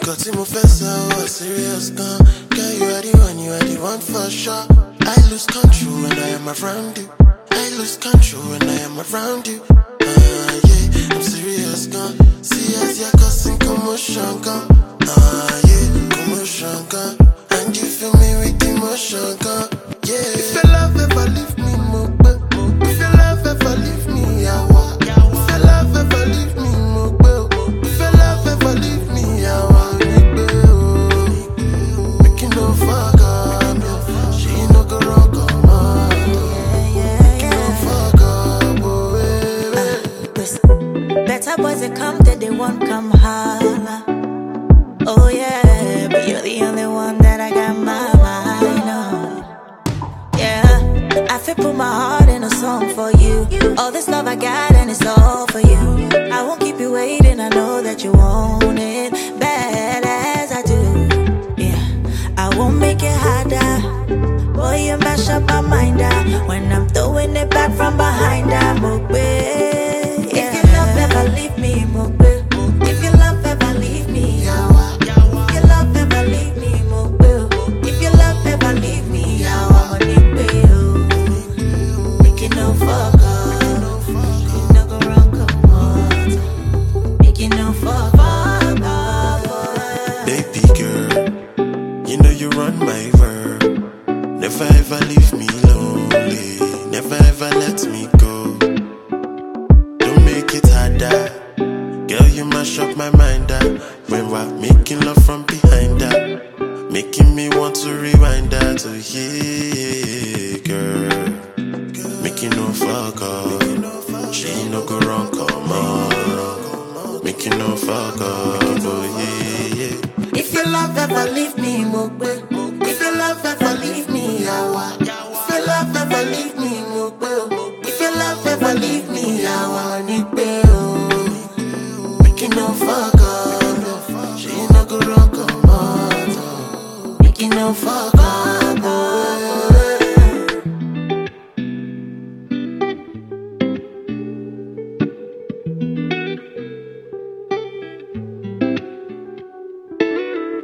Got him a serious gun. Girl, you are the one for sure. I lose control when I am around you. I lose control when I am around you. Yeah, I'm serious gun. See as you're causing commotion gun. Yeah, commotion gun. And you feel me with emotion gun. Yeah, if your love ever leave me, if your love ever leave me, I walk. If your love ever leave me, if your love ever leave me, I walk. Making no fuck up, she no go wrong, come on. Making no fuck up, baby. Better boys they come that they won't come holla. Oh yeah, but you're the only one that I got my mind on. Yeah, I feel put my heart in a song for you. All this love I got and it's all for you. I won't keep you waiting, I know that you want it bad as I do. Yeah, I won't make it harder. Boy, you mash up my mind when I'm throwing it back from behind. If your love ever leave me, if your love ever leave me, if your love ever leave me, if your love ever leave me, I want it, make it no fuck up, you no go wrong, come on, make it no fuck up. Baby girl, you know you run my world. Never ever leave me lonely. Never ever let me go. Don't make it harder. Girl, you mash up my mind when we're making love from behind making me want to rewind to yeah, girl. Making no fuck up. She no go wrong, come on. Making no fuck up, oh yeah. If your love ever leave me, if your love ever leave me, if your love ever leave me, if your love ever leave me, I want it, making no fuck up. She no go wrong, come on. making no fuck